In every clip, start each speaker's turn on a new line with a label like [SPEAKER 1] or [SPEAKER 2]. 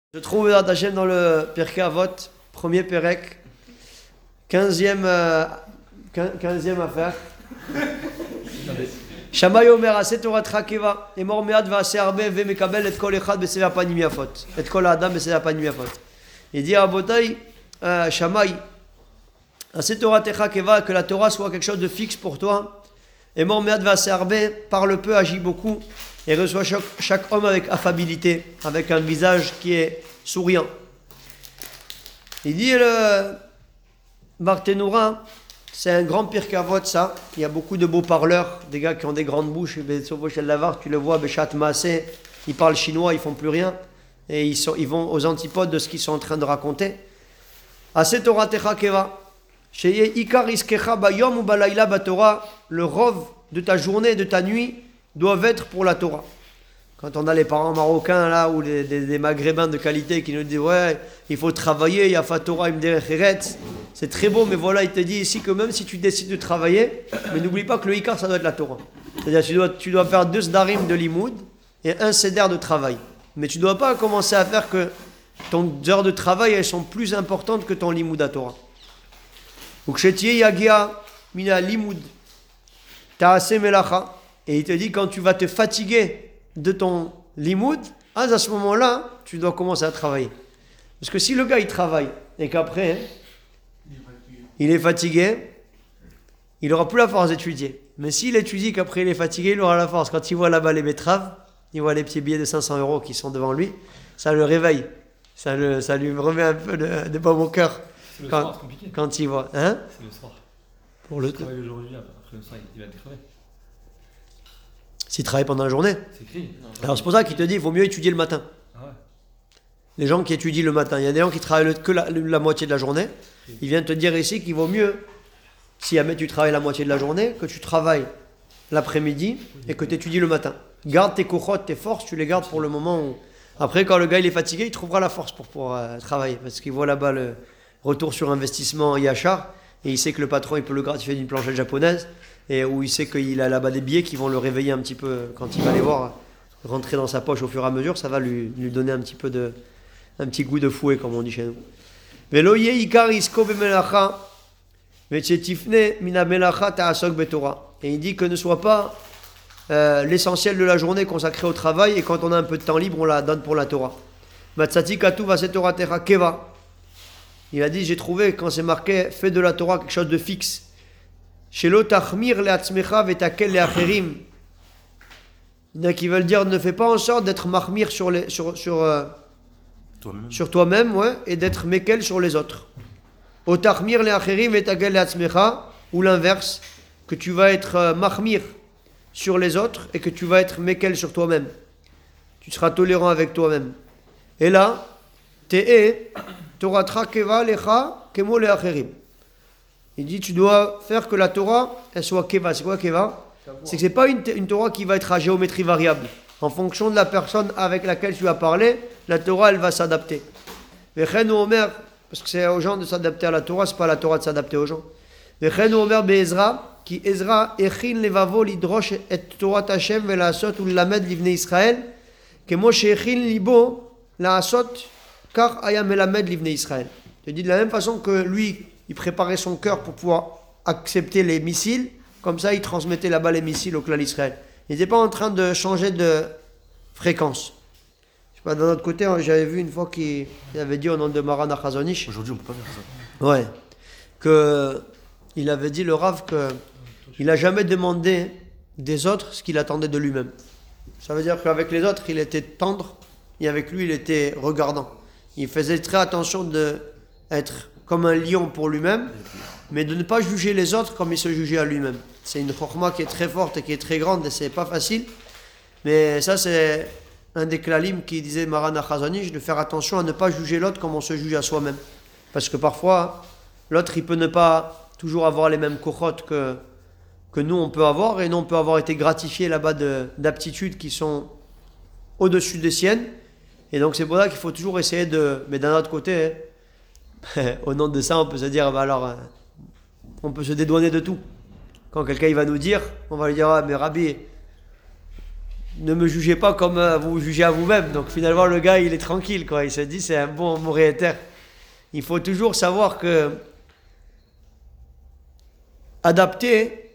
[SPEAKER 1] Je trouve Hashem dans le Pirkei Avot, premier Perek, 15e affaire. Shammai Omer, Aseh Toratcha Keva, Emor Me'at Va'aseh Arbe Ve'mekabel et kol echad b'seder apanim yafot. Et kol ha'adam b'seder apanim yafot. Il dit à Rabotai, Shammai, Aseh Toratcha Keva, que la Torah soit quelque chose de fixe pour toi. Emor Me'at Va'aseh Arbe, parle peu, agit beaucoup. Et reçoit chaque homme avec affabilité, avec un visage qui est souriant. Il dit le Barthénoura, c'est un grand Pirkei Avot ça. Il y a beaucoup de beaux parleurs, des gars qui ont des grandes bouches. Et tu le vois, Beshat Maaseh, ils parlent chinois, ils font plus rien. Et ils vont aux antipodes de ce qu'ils sont en train de raconter. Aseh Toratecha Keva, Sheye Ikar Iskecha Bayom ou Balayla Batora, le rov de ta journée, de ta nuit, doivent être pour la Torah. Quand on a les parents marocains là, ou des maghrébins de qualité qui nous disent ouais, il faut travailler, il y a fa Torah, c'est très beau, mais voilà, il te dit ici que même si tu décides de travailler, mais n'oublie pas que le Ikar ça doit être la Torah. C'est-à-dire tu dois faire 2 sdarim de limoud et 1 seder de travail. Mais tu ne dois pas commencer à faire que ton heures de travail elles sont plus importantes que ton limoud à Torah. Donc Shetiye Yagia Mina Limoud Ta'ase Melacha. Et il te dit, quand tu vas te fatiguer de ton limoud, à ce moment-là, tu dois commencer à travailler. Parce que si le gars, il travaille, et qu'après, il est fatigué, il n'aura plus la force d'étudier. Mais s'il étudie, qu'après, il est fatigué, il aura la force. Quand il voit là-bas les betteraves, il voit les petits billets de 500 € qui sont devant lui, ça le réveille. Ça lui remet un peu de baume au cœur.
[SPEAKER 2] C'est le soir, c'est compliqué.
[SPEAKER 1] Quand il voit. Hein?
[SPEAKER 2] C'est le soir.
[SPEAKER 1] Pour le
[SPEAKER 2] travail aujourd'hui, après le soir, il va être crevé.
[SPEAKER 1] S'il travaille pendant la journée.
[SPEAKER 2] C'est écrit.
[SPEAKER 1] Alors c'est pour ça qu'il te dit il vaut mieux étudier le matin.
[SPEAKER 2] Ah ouais.
[SPEAKER 1] Les gens qui étudient le matin, il y a des gens qui travaillent que la moitié de la journée. Il vient te dire ici qu'il vaut mieux, si jamais tu travailles la moitié de la journée, que tu travailles l'après-midi et que tu étudies le matin. Garde tes cochotes, tes forces, tu les gardes pour le moment où... Après, quand le gars il est fatigué, il trouvera la force pour travailler. Parce qu'il voit là-bas le retour sur investissement Yachar et il sait que le patron il peut le gratifier d'une planchette japonaise. Et où il sait qu'il a là-bas des billets qui vont le réveiller un petit peu quand il va les voir rentrer dans sa poche au fur et à mesure, ça va lui donner un petit goût de fouet comme on dit chez nous. Et il dit que ne soit pas l'essentiel de la journée consacré au travail et quand on a un peu de temps libre on la donne pour la Torah. Il a dit j'ai trouvé quand c'est marqué fais de la Torah quelque chose de fixe. Shelo tachmir le'atzmecha vetakel le'acherim. Il y en a qui veulent dire ne fais pas en sorte d'être mahmir sur toi-même ouais, et d'être mekel sur les autres. O tachmir le'acherim vetakel le'atzmecha, ou l'inverse, que tu vas être mahmir sur les autres et que tu vas être mekel sur toi-même. Tu seras tolérant avec toi-même. Et là, te'e toratra keva lecha kemo le'acherim. Il dit tu dois faire que la Torah elle soit keva. C'est quoi keva? C'est que c'est pas une Torah qui va être à géométrie variable. En fonction de la personne avec laquelle tu vas parler, la Torah elle va s'adapter. Vechenu Omer, parce que c'est aux gens de s'adapter à la Torah, c'est pas à la Torah de s'adapter aux gens. Vechenu Omer be'Ezra, qui Ezra echin levavo lidrosh et Torah Hashem ve'laasot u'lamed livnei Israël, kemo she'echin libo laasot kar aya melamed livnei Israël. Il dit de la même façon que lui il préparait son cœur pour pouvoir accepter les missiles. Comme ça, il transmettait là-bas les missiles au clan d'Israël. Il n'était pas en train de changer de fréquence. Je sais pas, d'un autre côté, j'avais vu une fois qu'il avait dit au nom de Maran Achazonish.
[SPEAKER 3] Aujourd'hui, on ne peut pas faire ça.
[SPEAKER 1] Ouais. Il avait dit, le Rav, qu'il n'a jamais demandé des autres ce qu'il attendait de lui-même. Ça veut dire qu'avec les autres, il était tendre et avec lui, il était regardant. Il faisait très attention d'être comme un lion pour lui-même, mais de ne pas juger les autres comme il se jugeait à lui-même. C'est une chokhma qui est très forte et qui est très grande et c'est pas facile. Mais ça, c'est un des klalim qui disait Maran Achazonish, de faire attention à ne pas juger l'autre comme on se juge à soi-même. Parce que parfois, l'autre, il peut ne pas toujours avoir les mêmes kochot que nous, on peut avoir, et nous, on peut avoir été gratifié là-bas d'aptitudes qui sont au-dessus des siennes. Et donc, c'est pour ça qu'il faut toujours essayer de... Mais d'un autre côté... au nom de ça, on peut se dire, on peut se dédouaner de tout. Quand quelqu'un il va nous dire, on va lui dire, ah, mais Rabbi, ne me jugez pas comme vous vous jugez à vous-même. Donc finalement, le gars, il est tranquille, quoi. Il se dit, c'est un bon propriétaire. Il faut toujours savoir que adapter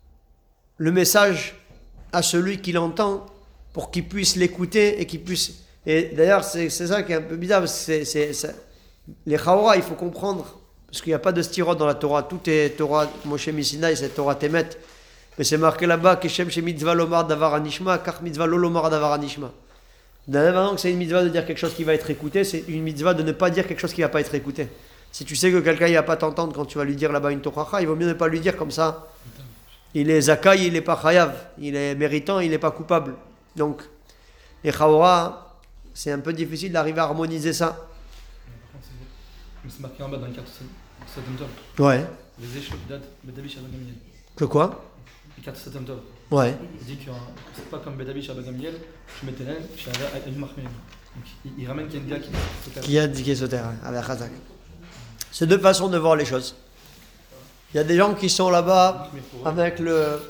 [SPEAKER 1] le message à celui qui l'entend pour qu'il puisse l'écouter et qu'il puisse... Et d'ailleurs, c'est ça qui est un peu bizarre, parce que les Chaora, il faut comprendre, parce qu'il n'y a pas de styrode dans la Torah. Tout est Torah, Moshe Missinaï, c'est Torah Temet. Mais c'est marqué là-bas, Keshem She Mitzvah Lomar Davar Anishma, Kach Mitzvah Lolomar Davar Anishma. D'un événement que c'est une mitzvah de dire quelque chose qui va être écouté, c'est une mitzvah de ne pas dire quelque chose qui ne va pas être écouté. Si tu sais que quelqu'un ne va pas t'entendre quand tu vas lui dire là-bas une Torah, il vaut mieux ne pas lui dire comme ça. Il est zakai, il n'est pas chayav. Il est méritant, il n'est pas coupable. Donc, les Chaora, c'est un peu difficile d'arriver à harmoniser ça.
[SPEAKER 2] Par contre, c'est marqué en bas dans les cartes Satan Tov.
[SPEAKER 1] Ouais.
[SPEAKER 2] Les échos datent Bedavish à Bagamiel.
[SPEAKER 1] Que quoi?
[SPEAKER 2] Les cartes Satan Tov.
[SPEAKER 1] Ouais.
[SPEAKER 2] Il dit que c'est pas comme Bedavish à Bagamiel, je mettais l'aile, je suis à une marque. Donc il ramène qu'il y a une gars
[SPEAKER 1] Qui a indiqué ce terrain, avec Khazak. C'est deux façons de voir les choses. Il y a des gens qui sont là-bas avec le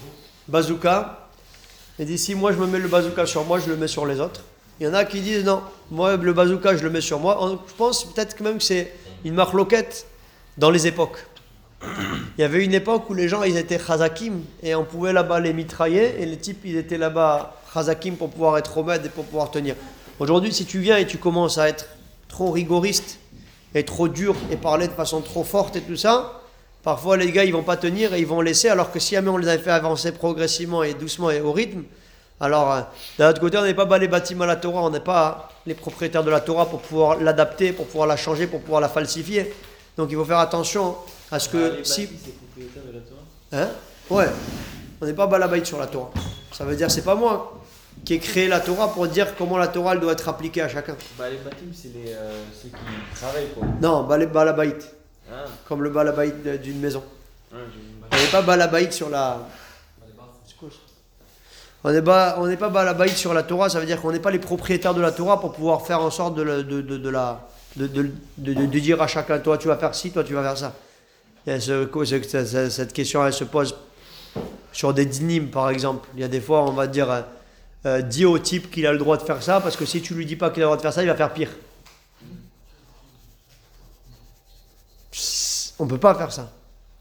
[SPEAKER 1] bazooka et disent si moi je me mets le bazooka sur moi, je le mets sur les autres. Il y en a qui disent non, moi le bazooka je le mets sur moi. Je pense peut-être que même que c'est une marloquette dans les époques. Il y avait une époque où les gens ils étaient chazakim et on pouvait là-bas les mitrailler et les types ils étaient là-bas chazakim pour pouvoir être remède et pour pouvoir tenir. Aujourd'hui si tu viens et tu commences à être trop rigoriste et trop dur et parler de façon trop forte et tout ça, parfois les gars ils vont pas tenir et ils vont laisser, alors que si jamais on les avait fait avancer progressivement et doucement et au rythme, alors d'un autre côté on n'est pas les bâtiments à la Torah, on n'est pas les propriétaires de la Torah pour pouvoir l'adapter, pour pouvoir la changer, pour pouvoir la falsifier. Donc il faut faire attention à ce que si...
[SPEAKER 3] propriétaires de la Torah.
[SPEAKER 1] Hein? Ouais, on n'est pas balabaït sur la Torah. Ça veut dire c'est pas moi qui ai créé la Torah pour dire comment la Torah elle doit être appliquée à chacun.
[SPEAKER 3] Les bâtiments, c'est ceux qui travaillent quoi.
[SPEAKER 1] Non, balabaït.
[SPEAKER 3] Ah.
[SPEAKER 1] Comme le balabaït d'une maison.
[SPEAKER 3] Ouais,
[SPEAKER 1] On n'est pas balabaït sur la... On n'est pas balabaït sur la Torah, ça veut dire qu'on n'est pas les propriétaires de la Torah pour pouvoir faire en sorte de dire à chacun, toi tu vas faire ci, toi tu vas faire ça. Et cette question elle se pose sur des dynimes par exemple. Il y a des fois on va dire, dis au type qu'il a le droit de faire ça, parce que si tu lui dis pas qu'il a le droit de faire ça, il va faire pire. On ne peut pas faire ça.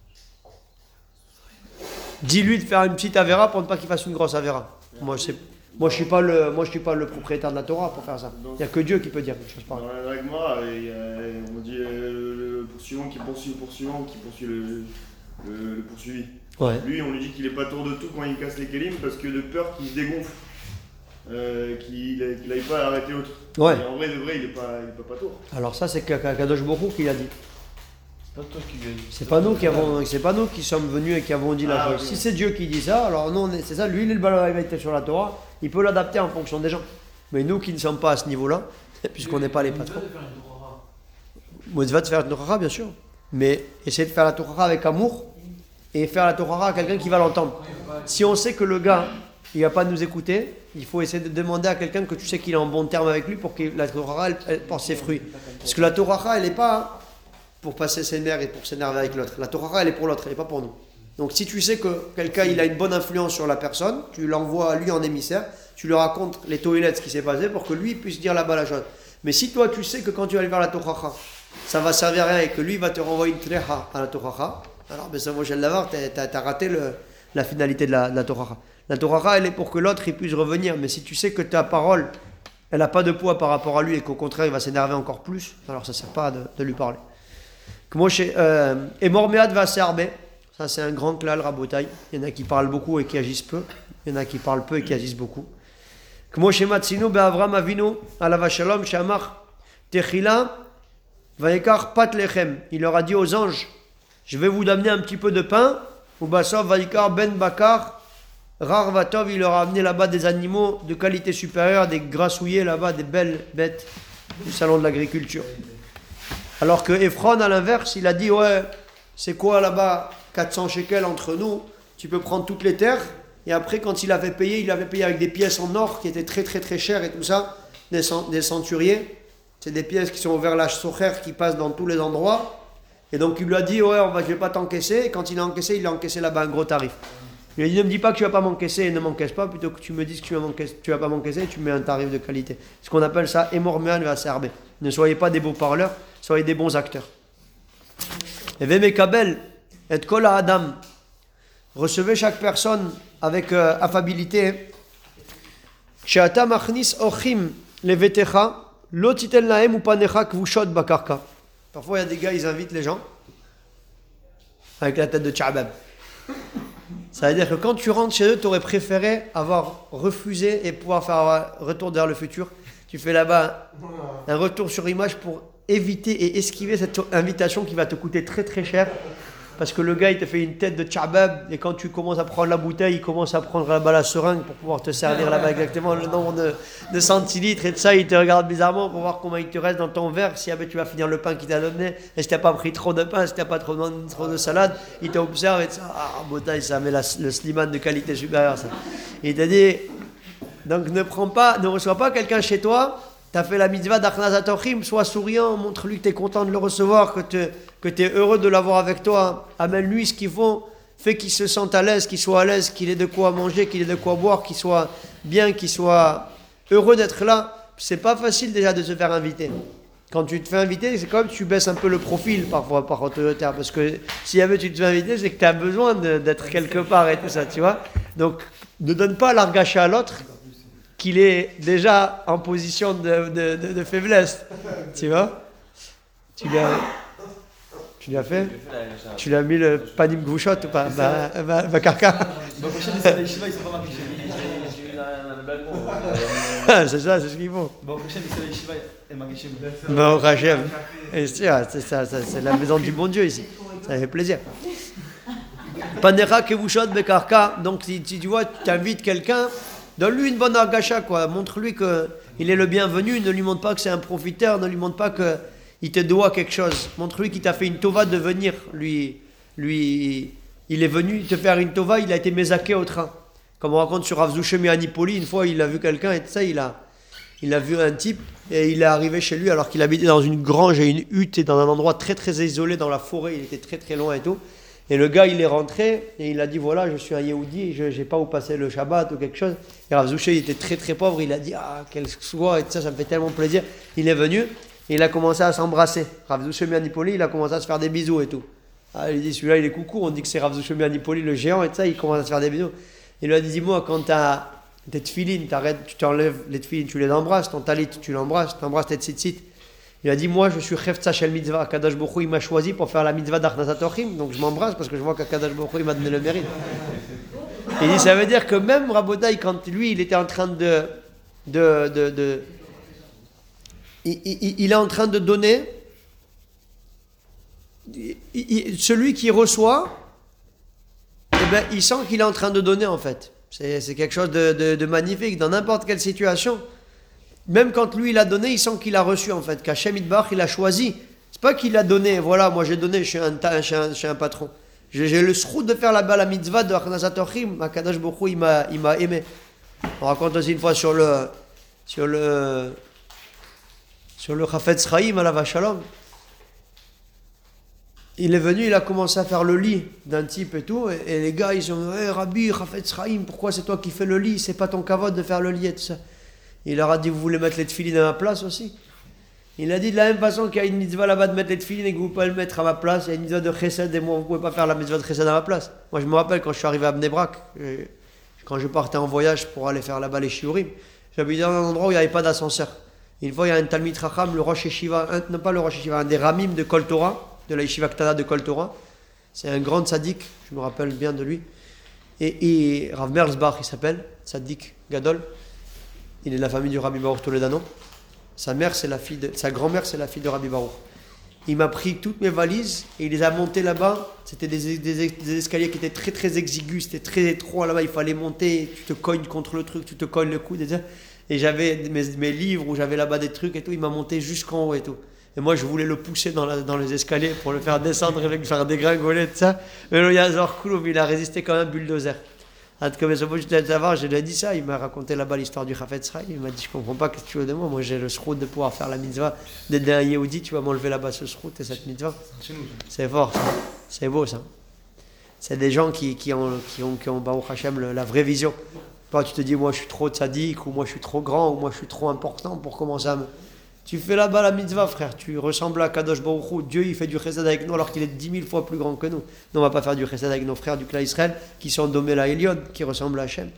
[SPEAKER 1] Dis-lui de faire une petite avéra pour ne pas qu'il fasse une grosse avéra. Moi, je suis pas le propriétaire de la Torah pour faire ça. Il n'y a que Dieu qui peut dire quelque chose pareil.
[SPEAKER 4] Dans la Gemara, on dit le poursuivant qui poursuit le poursuivant qui poursuit le poursuivi.
[SPEAKER 1] Ouais.
[SPEAKER 4] Lui, on lui dit qu'il est pas tour de tout quand il casse les kelim parce que de peur qu'il se dégonfle, qu'il n'aille pas arrêter l'autre.
[SPEAKER 1] Ouais.
[SPEAKER 4] Et en vrai, de vrai, il est pas tour.
[SPEAKER 1] Alors ça, c'est Kadosh Baruch qui l'a dit.
[SPEAKER 3] C'est pas toi qui lui as dit.
[SPEAKER 1] C'est pas nous qui sommes venus et qui avons dit la chose.
[SPEAKER 4] Okay.
[SPEAKER 1] Si c'est Dieu qui dit ça, alors non, c'est ça. Lui, il est le balai sur la Torah. Il peut l'adapter en fonction des gens. Mais nous qui ne sommes pas à ce niveau-là, puisqu'on n'est pas les patrons. Motivate de faire une Torah, bien sûr. Mais essayer de faire la Torah avec amour et faire la Torah à quelqu'un qui va l'entendre. Si on sait que le gars, il va pas nous écouter, il faut essayer de demander à quelqu'un que tu sais qu'il est en bon terme avec lui pour que la Torah elle porte ses fruits. Parce que la Torah, elle n'est pas pour passer ses nerfs et pour s'énerver avec l'autre. La Torah, elle est pour l'autre, elle n'est pas pour nous. Donc si tu sais que quelqu'un il a une bonne influence sur la personne, tu l'envoies à lui en émissaire, tu lui racontes les toilettes, ce qui s'est passé pour que lui puisse dire là-bas la chose. Mais si toi tu sais que quand tu vas aller vers la Torah, ça va servir à rien et que lui va te renvoyer une treha à la Torah, alors ben ça moi je vais l'avoir, t'as raté la finalité de la Torah. La Torah elle est pour que l'autre il puisse revenir, mais si tu sais que ta parole elle n'a pas de poids par rapport à lui et qu'au contraire il va s'énerver encore plus, alors ça ne sert pas de lui parler. Et Morméad va serber. Ça, c'est un grand klal, Rabotai. Il y en a qui parlent beaucoup et qui agissent peu. Il y en a qui parlent peu et qui agissent beaucoup. Kmo shematzinu be'Avram Avinu alav shalom shamar techila vayikar pat lechem. Il leur a dit aux anges, je vais vous amener un petit peu de pain. Ou basov vayikar ben bakar rar vatov. Il leur a amené là-bas des animaux de qualité supérieure, des grassouillés là-bas, des belles bêtes du salon de l'agriculture. Alors que Ephron, à l'inverse, il a dit, ouais, c'est quoi là-bas 400 shekels entre nous, tu peux prendre toutes les terres. Et après, quand il avait payé avec des pièces en or qui étaient très très très chères et tout ça, des centuriers. C'est des pièces qui sont vers la socher qui passent dans tous les endroits. Et donc il lui a dit, ouais, je ne vais pas t'encaisser. Et quand il a encaissé là-bas un gros tarif. Il lui a dit, ne me dis pas que tu vas pas m'encaisser et ne m'encaisse pas, plutôt que tu me dises que tu vas pas m'encaisser et tu mets un tarif de qualité. Ce qu'on appelle ça, Emor Me'an ve'aser. Ne soyez pas des beaux parleurs, soyez des bons acteurs. Et Vemekabel, et Kol Adam, recevez chaque personne avec affabilité. She'ata machnis ochim levetecha, lo titel lahem upanecha kvushot bakarka. Parfois, il y a des gars, ils invitent les gens avec la tête de Tchabab. Ça veut dire que quand tu rentres chez eux, tu aurais préféré avoir refusé et pouvoir faire un retour vers le futur. Tu fais là-bas un retour sur image pour éviter et esquiver cette invitation qui va te coûter très très cher. Parce que le gars, il te fait une tête de tchabab et quand tu commences à prendre la bouteille, il commence à prendre là-bas la seringue pour pouvoir te servir là-bas exactement le nombre de centilitres et de ça. Il te regarde bizarrement pour voir comment il te reste dans ton verre. Si tu vas finir le pain qu'il t'a donné et si tu n'as pas pris trop de pain, si tu n'as pas trop de salade, il t'observe et ça, bouteille, ça met le sliman de qualité supérieure. Ça. Il te dit, donc ne reçois pas quelqu'un chez toi. Tu as fait la mitzvah d'Achnazat Ochim, sois souriant, montre-lui que tu es content de le recevoir, que tu es heureux de l'avoir avec toi. Amène-lui ce qu'il faut, fais qu'il se sente à l'aise, qu'il soit à l'aise, qu'il ait de quoi manger, qu'il ait de quoi boire, qu'il soit bien, qu'il soit heureux d'être là. C'est pas facile déjà de se faire inviter. Quand tu te fais inviter, c'est comme tu baisses un peu le profil parfois par autoritaire, parce que si tu te fais inviter, c'est que tu as besoin d'être quelque part et tout ça, tu vois. Donc, ne donne pas l'argacha à l'autre qu'il est déjà en position de faiblesse, tu vois. Tu l'as fait. Tu l'as mis le panim gouchot ou pas? Bah caca. C'est ça, c'est ce qu'il faut. Bon, Hachem. C'est ça, c'est la maison du bon Dieu ici. Ça fait plaisir. Panecha kevushot bekarka. Donc, si tu vois, tu invites quelqu'un, donne-lui une bonne argacha, quoi. Montre-lui qu'il est le bienvenu. Ne lui montre pas que c'est un profiteur. Ne lui montre pas qu'il te doit quelque chose. Montre-lui qu'il t'a fait une tova de venir. Lui, il est venu te faire une tova. Il a été mézaké au train. Comme on raconte sur Rav Zouchemi Anipoli, une fois, il a vu quelqu'un et tout ça, il a vu un type et il est arrivé chez lui alors qu'il habitait dans une grange et une hutte et dans un endroit très très isolé dans la forêt. Il était très très loin et tout. Et le gars, il est rentré et il a dit, voilà, je suis un Yehudi, je n'ai pas où passer le Shabbat ou quelque chose. Et Rav Zouché, il était très très pauvre, il a dit, quelle soie, et tout ça, ça me fait tellement plaisir. Il est venu et il a commencé à s'embrasser. Rav Zouché Mianipoli, il a commencé à se faire des bisous et tout. Il dit, celui-là, il est coucou, on dit que c'est Rav Zouché Mianipoli, le géant, et tout ça, il commence à se faire des bisous. Il lui a dit, dis-moi, quand tu as tes tefilines, tu t'enlèves les tefilines, tu les embrasses, ton talit, tu l'embrasses, tu embrasses tes tzitzit. Il a dit, moi je suis Chefza Shel Mitzvah, Kadosh Baruch Hu, il m'a choisi pour faire la mitzvah d'Achnazat Ochim, donc je m'embrasse parce que je vois qu'Akadosh Baruch Hu, il m'a donné le mérite. Il dit, ça veut dire que même Rabotai, quand lui, il était en train il est en train de donner, celui qui reçoit, eh ben, il sent qu'il est en train de donner en fait. C'est quelque chose de magnifique, dans n'importe quelle situation. Même quand lui il a donné, il sent qu'il a reçu en fait, qu'Hachem Yitbarach il a choisi. C'est pas qu'il a donné, voilà, moi j'ai donné, je suis un patron. J'ai le srout de faire la mitzvah de Achnazat Ochim, Akadosh Baruch Hu, il m'a aimé. On raconte aussi une fois sur le Chafetz Chaim à la Vachalom. Il est venu, il a commencé à faire le lit d'un type et tout, et les gars ils ont dit, hey, Rabbi, Chafetz Chaim, pourquoi c'est toi qui fais le lit, c'est pas ton kavod de faire le lit et tout ça. Il leur a dit, vous voulez mettre les tefilines à ma place aussi? Il a dit, de la même façon qu'il y a une mitzvah là-bas de mettre les tefilines et que vous pouvez le mettre à ma place, il y a une mitzvah de chesed et moi, vous ne pouvez pas faire la mitzvah de chesed à ma place. Moi, je me rappelle quand je suis arrivé à Bnei Brak, quand je partais en voyage pour aller faire là-bas les shiurim, j'habitais dans un endroit où il n'y avait pas d'ascenseur. Une fois, il y a un Talmid Chacham, le Rosh Yeshiva, non pas le Rosh Yeshiva, un des Ramim de Kol Torah, de la Yeshiva Ktana de Kol Torah. C'est un grand tzaddik, je me rappelle bien de lui. Et Rav Merzbach, il s'appelle, tzaddik Gadol. Il est de la famille du Rabbi Baruch Toledano. Sa grand-mère, c'est la fille de Rabbi Baruch. Il m'a pris toutes mes valises et il les a montées là-bas. C'était des escaliers qui étaient très très exigus, c'était très étroit là-bas. Il fallait monter, tu te cognes contre le truc, tu te cognes le coude. Et j'avais mes livres où j'avais là-bas des trucs et tout. Il m'a monté jusqu'en haut et tout. Et moi, je voulais le pousser dans les escaliers pour le faire descendre et le faire dégringoler, tout ça. Mais le Yazor Kouloum, il a résisté comme un bulldozer. Je lui ai dit ça, il m'a raconté là-bas l'histoire du Chafetz Chaim. Il m'a dit, je comprends pas ce que tu veux de moi. Moi, j'ai le srout de pouvoir faire la mitzvah d'aider un Yehudi. Tu vas m'enlever là-bas ce srout et cette mitzvah. C'est fort, ça. C'est beau, ça. C'est des gens qui ont Baruch Hashem, la vraie vision. Pas tu te dis, moi je suis trop tzaddik, ou moi je suis trop grand, ou moi je suis trop important pour commencer à me... Tu fais là-bas la mitzvah, frère. Tu ressembles à Kadosh Baruch Hu. Dieu, il fait du chesed avec nous alors qu'il est 10 000 fois plus grand que nous. Nous, on va pas faire du chesed avec nos frères du clan Israël qui sont Domé la Elion, qui ressemblent à Hachem.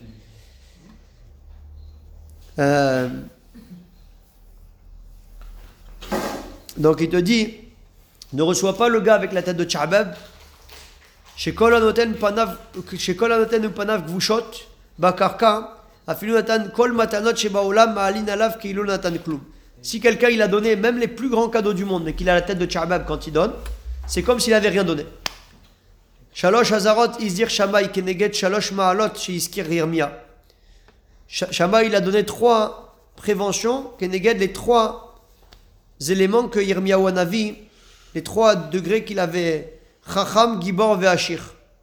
[SPEAKER 1] Donc il te dit, ne reçois pas le gars avec la tête de Tchabab. Chez Kol Anoten ou Panav Gvushot, Bakarka, Afilu Natan Kol Matanot Shebaolam, Ma'alin Alav Keilu Natan Klum. Si quelqu'un il a donné même les plus grands cadeaux du monde, mais qu'il a la tête de Tchabab quand il donne, c'est comme s'il n'avait rien donné. Shalosh Hazarot Izir Shamay Keneget Shalosh Ma'alot Sheiskir Yirmia. Shamay il a donné 3 préventions, Keneged les 3 éléments que Yirmiyahu Hanavi, les 3 degrés qu'il avait, Chacham, Gibor, Ve'ashir.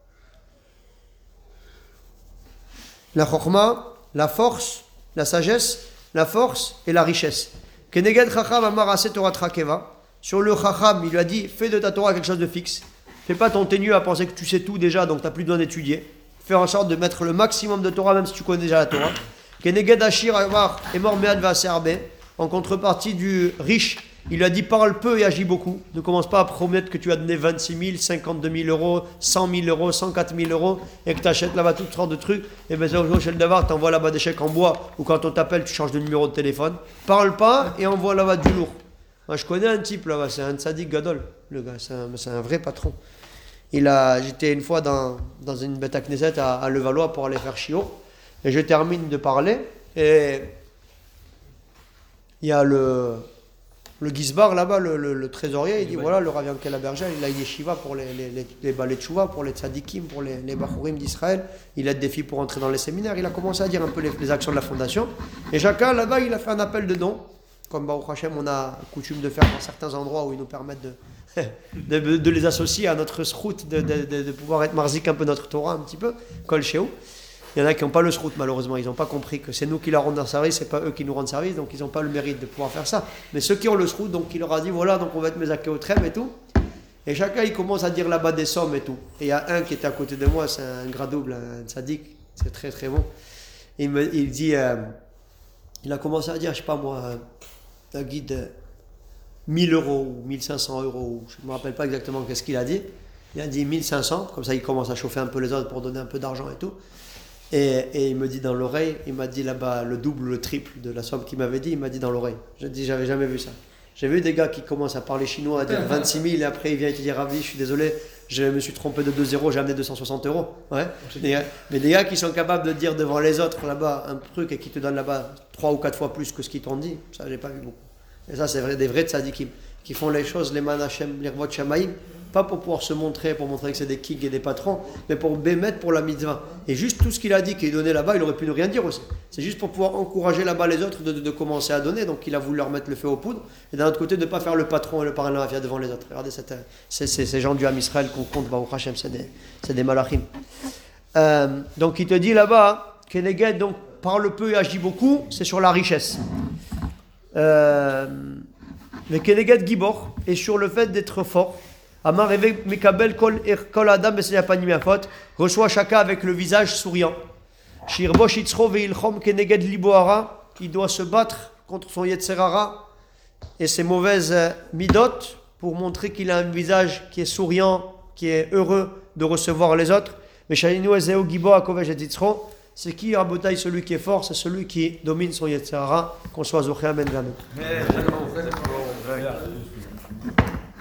[SPEAKER 1] La Chokhma, la force, la sagesse, la force et la richesse. Keneged Chacham Amar Aseh Torah Trakeva. Sur le Chacham, il lui a dit, fais de ta Torah quelque chose de fixe. Fais pas ton ténu à penser que tu sais tout déjà, donc tu n'as plus besoin d'étudier. Fais en sorte de mettre le maximum de Torah, même si tu connais déjà la Torah. Keneged Ashir Amar Emor Mead Ve'aseh Arbe. En contrepartie du riche, il lui a dit parle peu et agis beaucoup. Ne commence pas à promettre que tu as donné 26 000, 52 000 euros, 100 000 euros, 104 000 euros et que tu achètes là-bas toutes sortes de trucs. Et bien, chez le Davar, tu envoies là-bas des chèques en bois ou quand on t'appelle, tu changes de numéro de téléphone. Parle pas et envoie là-bas du lourd. Moi, je connais un type là-bas, c'est un tzaddik gadol, le gars, c'est un vrai patron. J'étais une fois dans une bête à Knesset à Levallois pour aller faire chiot et je termine de parler et il y a le Gizbar là-bas, le trésorier, il dit voilà, le Rav Yankel Abergel, il a une yeshiva pour les balais de chouva, pour les tzadikim, pour les bachourim d'Israël. Il aide des filles pour entrer dans les séminaires. Il a commencé à dire un peu les actions de la fondation. Et chacun là-bas, il a fait un appel de dons, comme Baruch Hashem, on a coutume de faire dans certains endroits où ils nous permettent de les associer à notre srout, de pouvoir être marzik un peu notre Torah, un petit peu, kol shehu. Il y en a qui n'ont pas le srout, malheureusement. Ils n'ont pas compris que c'est nous qui leur rendons service, c'est pas eux qui nous rendent service, donc ils n'ont pas le mérite de pouvoir faire ça. Mais ceux qui ont le srout, donc il leur a dit voilà, donc on va être mezaké au trêve et tout. Et chacun il commence à dire là-bas des sommes et tout. Et il y a un qui était à côté de moi, c'est un gras double, un tzaddik, c'est très très bon. Il dit, il a commencé à dire, je sais pas moi, un guide 1000 euros ou 1500 euros, je ne me rappelle pas exactement qu'est-ce qu'il a dit. Il a dit 1500, comme ça il commence à chauffer un peu les autres pour donner un peu d'argent et tout. Et il me dit dans l'oreille, il m'a dit là-bas le double, le triple de la somme qu'il m'avait dit, il m'a dit dans l'oreille. Je dis, j'avais jamais vu ça. J'ai vu des gars qui commencent à parler chinois, à dire 26 000, et après il vient et te dit Ravi, je suis désolé, je me suis trompé de 2 €, j'ai amené 260 €. Ouais. Mais des gars qui sont capables de dire devant les autres là-bas un truc et qui te donnent là-bas 3 ou 4 fois plus que ce qu'ils t'ont dit, ça j'ai pas vu beaucoup. Et ça c'est vrai, des vrais tzadikim qui font les choses, les manachem, les rvot shamaïm, pas pour pouvoir se montrer, pour montrer que c'est des kings et des patrons, mais pour bémettre pour la mitzvah. Et juste tout ce qu'il a dit, qu'il donnait là-bas, il aurait pu ne rien dire aussi. C'est juste pour pouvoir encourager là-bas les autres de commencer à donner. Donc il a voulu leur mettre le feu aux poudres. Et d'un autre côté, de ne pas faire le patron et le parrain mafia devant les autres. Regardez, ces gens du Ham Israël qu'on compte, Baruch Hashem, c'est des malachim. Donc il te dit là-bas, Keneged, donc parle peu et agit beaucoup, c'est sur la richesse. Le Keneged Gibor est sur le fait d'être fort. Amar Eve Mekabel Kol Adam Besaya Panim Yafot, reçoit chacun avec le visage souriant. Shirbo Shitzro Veilchom Keneged Liboara, qui doit se battre contre son Yetzerara et ses mauvaises midot pour montrer qu'il a un visage qui est souriant, qui est heureux de recevoir les autres. Mais Shalinu Ezeo Gibo Akovesh et Yitzro, c'est qui Rabotai, celui qui est fort, c'est celui qui domine son Yetzerara, qu'on soit Zoché Amen Amen.